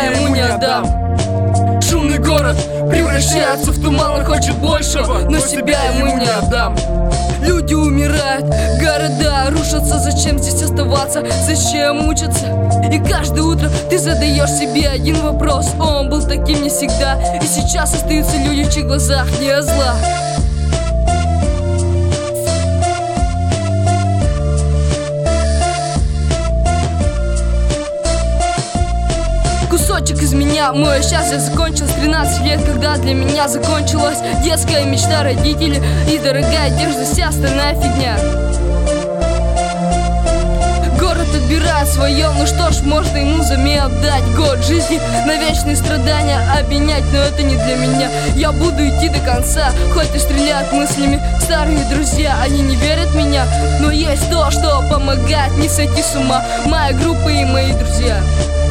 ему не отдам. Шумный город превращается в туман, он хочет большего, но себя ему не отдам. Люди умирают, города рушатся, зачем здесь оставаться, зачем мучиться? И каждое утро ты задаешь себе один вопрос: он был таким не всегда, и сейчас остаются люди, в чьих глазах не зла. Кусочек из меня, мой счастье закончилось 13 лет, когда для меня закончилась детская мечта родителей и дорогая одежда, вся остальная фигня. Город отбирает свое, ну что ж, можно ему взамен отдать год жизни на вечные страдания обменять, но это не для меня. Я буду идти до конца, хоть и стреляют мыслями старые друзья, они не верят в меня, но есть то, что помогает не сойти с ума, моя группа и мои друзья.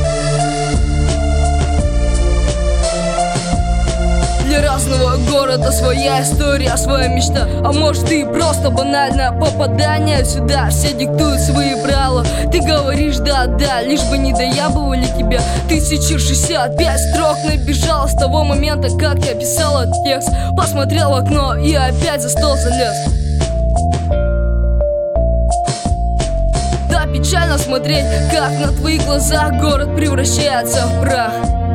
Для разного города своя история, своя мечта. А может и просто банально попадание сюда. Все диктуют свои правила. Ты говоришь да-да, лишь бы не доябывали тебя. 1065 строк набежал с того момента, как я писал этот текст. Посмотрел в окно и опять за стол залез. Да, печально смотреть, как на твоих глазах город превращается в прах.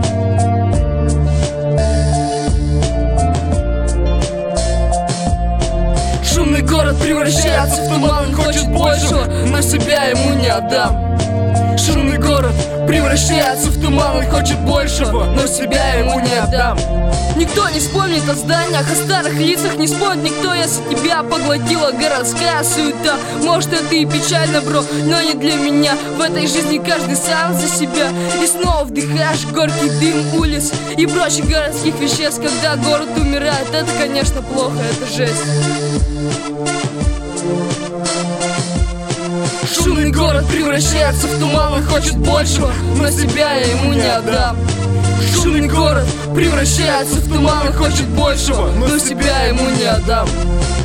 Шумный город превращается в туман, он хочет большего, но себя ему не отдам. Шумный город превращается в туман, он хочет большего, но себя ему не отдам. Никто не вспомнит о зданиях, о старых лицах не вспомнит никто, если тебя поглотила городская суета. Может это и печально, бро, но не для меня. В этой жизни каждый сам за себя. И снова вдыхаешь горький дым улиц и прочих городских веществ. Когда город умирает, это, конечно, плохо, это жесть. Шумный город превращается в туман, он хочет большего, но себя я ему не отдам. Шумный город превращается в туман, он хочет большего, но себя ему не отдам.